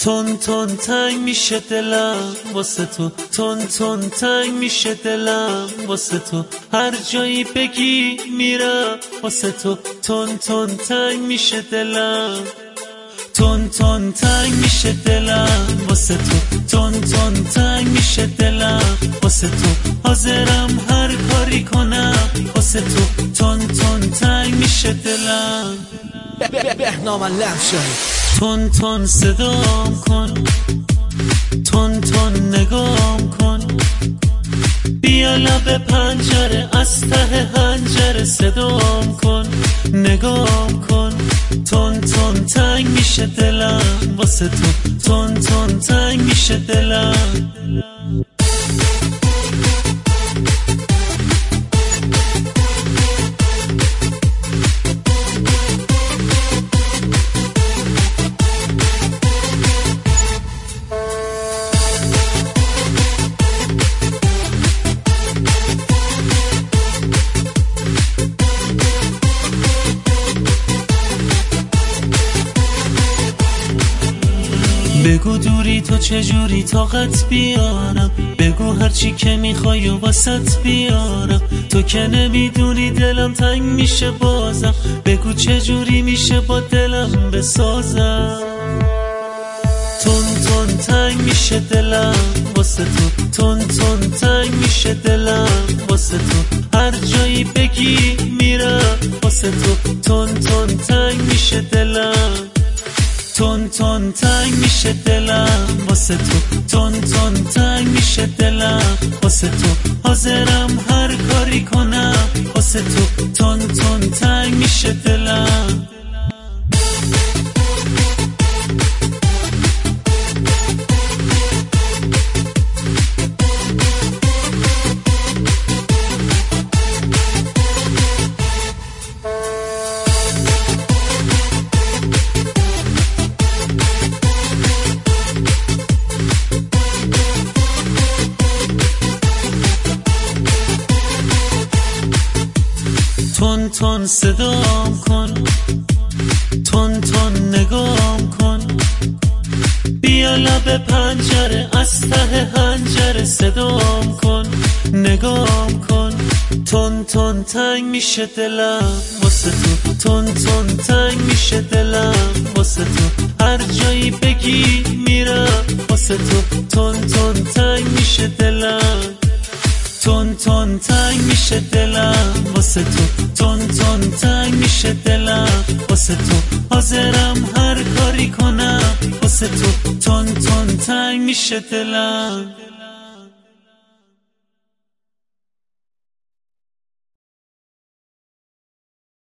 تون تون تنگ میشه دلم واسه تو، تون تون تنگ میشه دلم واسه تو، هر جایی بگی میرم واسه تو، تون تون تنگ میشه دلم، تون تون تنگ میشه دلم واسه تو، تون تون تنگ میشه دلم واسه تو، حاضرم هر کاری کنم واسه تو، تون تون تنگ میشه دلم. بهنام لمشایی تون تون صدام کن، تون تون نگام کن، بیا لب پنجره از ته حنجره صدام کن، نگام کن، تون تون تنگ میشه دلم واسه تو، تون تون تنگ میشه دلم. بگو دوری تو چجوری طاقت بیارم، بگو هرچی که میخوای و واسط بیارم، تو که نمیدونی دلم تنگ میشه بازم، بگو چجوری میشه با دلم بسازم. تون تون تنگ میشه دلم واسه تو، تون تون تنگ میشه دلم واسه تو، هر جایی بگی میرم واسه تو، تون تون تنگ میشه دلم، تون تون تنگ میشه دلم واسه تو، تون تون تنگ میشه دلم واسه تو، حاضرم هر کاری کنم واسه تو، تون تون تنگ میشه دلم. تون تون صدام کن، تون تون نگام کن، بیا لب پنجره از ته حنجره صدام کن، نگام کن، تون تون تنگ میشه دلم واسه تو، تون تون تنگ میشه دلم واسه تو، هر جایی بگی میرم واسه تو، تون تون تنگ میشه دلم، تون تون تنگ میشه دلم واسه تو، تون تون تنگ میشه دلم واسه تو، حاضرم هر کاری کنم واسه تو، تون تون تنگ میشه دلم.